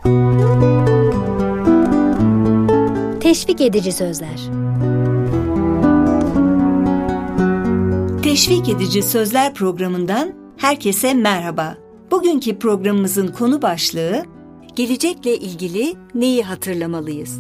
Teşvik edici sözler. Teşvik edici sözler programından herkese merhaba. Bugünkü programımızın konu başlığı, gelecekle ilgili neyi hatırlamalıyız?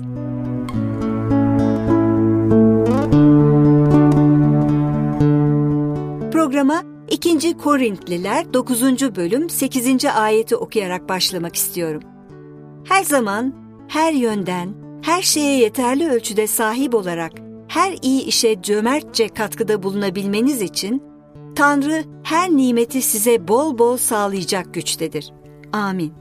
Programa 2. Korintliler 9. bölüm 8. ayeti okuyarak başlamak istiyorum. Her zaman, her yönden, her şeye yeterli ölçüde sahip olarak her iyi işe cömertçe katkıda bulunabilmeniz için Tanrı her nimeti size bol bol sağlayacak güçtedir. Amin.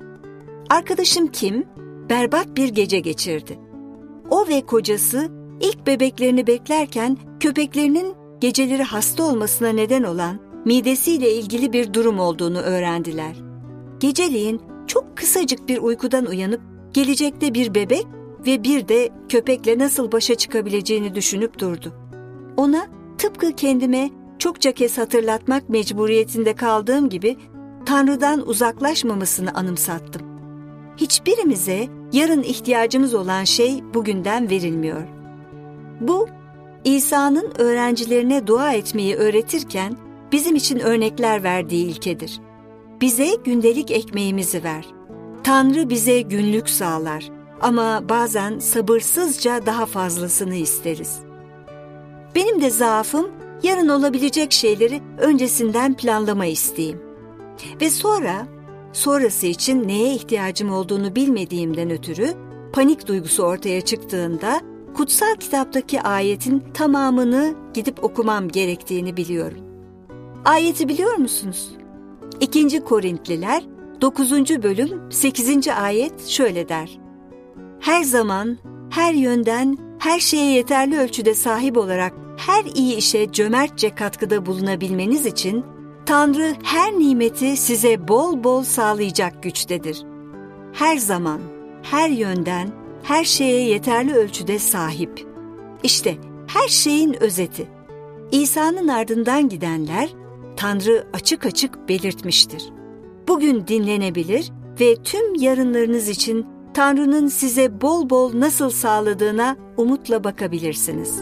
Arkadaşım Kim berbat bir gece geçirdi. O ve kocası ilk bebeklerini beklerken köpeklerinin geceleri hasta olmasına neden olan midesiyle ilgili bir durum olduğunu öğrendiler. Geceleyin çok kısacık bir uykudan uyanıp gelecekte bir bebek ve bir de köpekle nasıl başa çıkabileceğini düşünüp durdu. Ona tıpkı kendime çokça kez hatırlatmak mecburiyetinde kaldığım gibi Tanrı'dan uzaklaşmamasını anımsattım. Hiçbirimize yarın ihtiyacımız olan şey bugünden verilmiyor. Bu, İsa'nın öğrencilerine dua etmeyi öğretirken bizim için örnekler verdiği ilkedir. Bize gündelik ekmeğimizi ver. Tanrı bize günlük sağlar ama bazen sabırsızca daha fazlasını isteriz. Benim de zaafım yarın olabilecek şeyleri öncesinden planlama isteğim. Ve sonrası için neye ihtiyacım olduğunu bilmediğimden ötürü panik duygusu ortaya çıktığında kutsal kitaptaki ayetin tamamını gidip okumam gerektiğini biliyorum. Ayeti biliyor musunuz? 2. Korintliler 9. bölüm 8. ayet şöyle der. Her zaman, her yönden, her şeye yeterli ölçüde sahip olarak her iyi işe cömertçe katkıda bulunabilmeniz için Tanrı her nimeti size bol bol sağlayacak güçtedir. Her zaman, her yönden, her şeye yeterli ölçüde sahip. İşte her şeyin özeti. İsa'nın ardından gidenler Tanrı açık açık belirtmiştir. Bugün dinlenebilir ve tüm yarınlarınız için Tanrı'nın size bol bol nasıl sağladığına umutla bakabilirsiniz.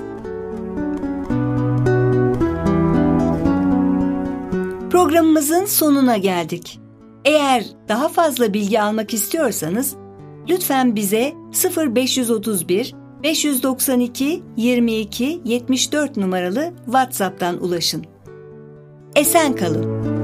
Programımızın sonuna geldik. Eğer daha fazla bilgi almak istiyorsanız lütfen bize 0531 592 22 74 numaralı WhatsApp'tan ulaşın. Esen kalın.